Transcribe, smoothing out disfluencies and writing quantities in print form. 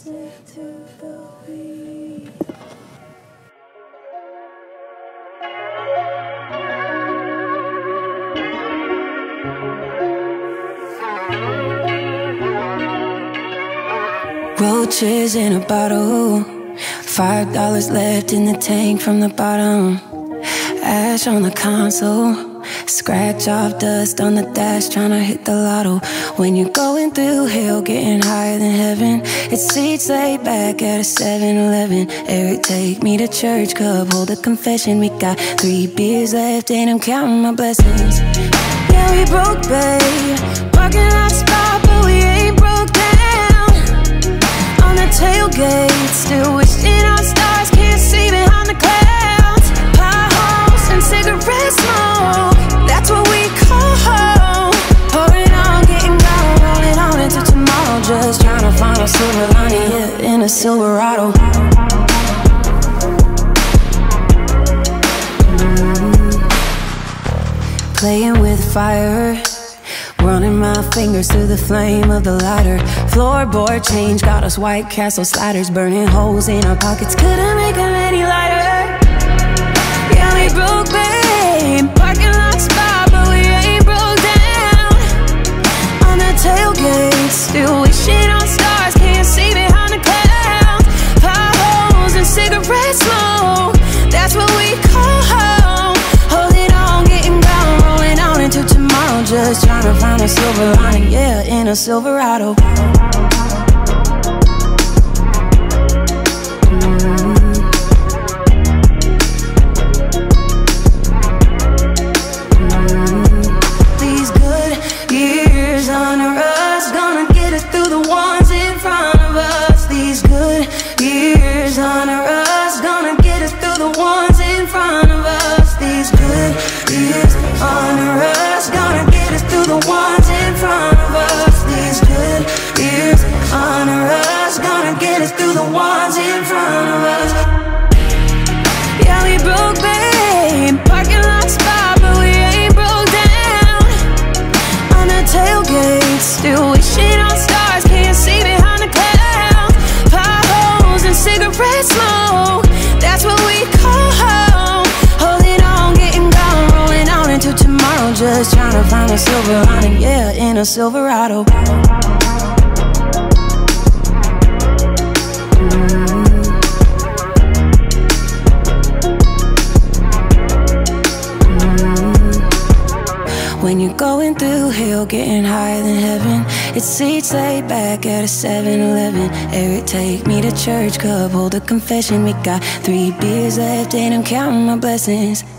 listen to the beat. Roaches in a bottle, $5 left in the tank from the bottom. Ash on the console, scratch off dust on the dash, tryna hit the lotto. When you're going through hell, getting higher than heaven, it's seats laid back at a 7-Eleven. Eric, take me to church, cup, hold a confession. We got 3 beers left and I'm counting my blessings. Yeah, we broke, babe, parking lot spot, but we ain't broke down. On the tailgate, still wishing on stars, can't see behind the clouds. Potholes and cigarette smoke, that's what we call home. Pouring on, getting gone, rolling on into tomorrow. Just trying to find a silver lining, yeah, in a Silverado. Playing with fire, running my fingers through the flame of the lighter. Floorboard change got us White Castle sliders, burning holes in our pockets, couldn't make them any lighter. Yeah, we broke, babe, parking lot spot, but we ain't broke down. On the tailgate, still wishing on stars, can't see behind the clouds. Potholes and cigarette smoke, that's what we call home. Holding on, getting gone, rolling on into tomorrow. Just trying to find a silver lining, yeah, in a Silverado. These good years under us, gonna get us through the ones in front of us. These good years under us, gonna get us through the ones in front of us. These good years under us, gonna get us through the ones in front of us. These good years under us, gonna get us through the ones in front of us. Yeah, we broke, babe, parking lot spot, but we ain't broke down. On the tailgate, still wishing on stars, can't see behind the clouds. Potholes and cigarette smoke, that's what we call home. Holding on, getting gone, rolling on into tomorrow. Just trying to find a silver lining, yeah, in a Silverado. When you're going through hell, getting higher than heaven, it's seats laid back at a 7-Eleven. Eric, take me to church, cup, hold a confession. We got 3 beers left and I'm counting my blessings.